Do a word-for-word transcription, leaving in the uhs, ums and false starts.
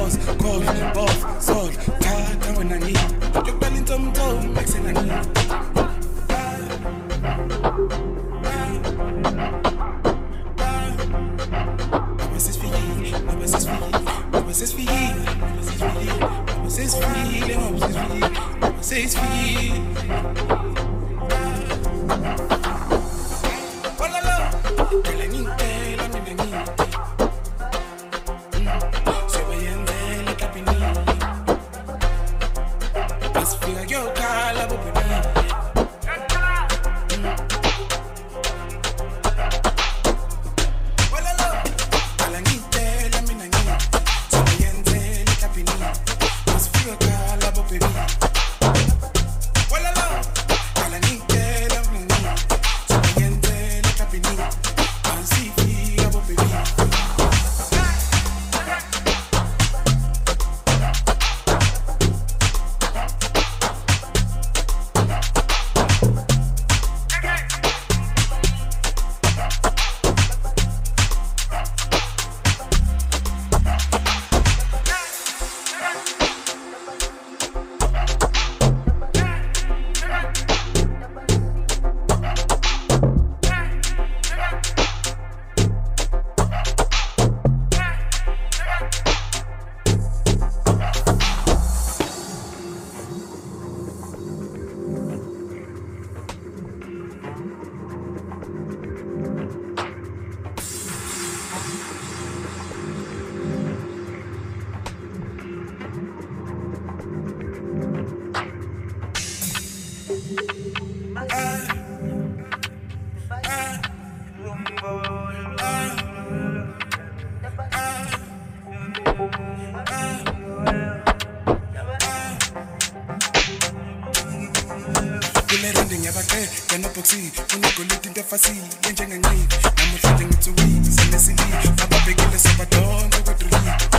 pause, call, off, solve, tata when I need. You're calling Tom Tom, mixing I need. This is for you, this is for you, this is for you, this is for you, this is for you. Boxy, when you go looking the fussy, and young and me, I'm a feeling it's a week, so let's see, Papa Big, let's have a dog, go to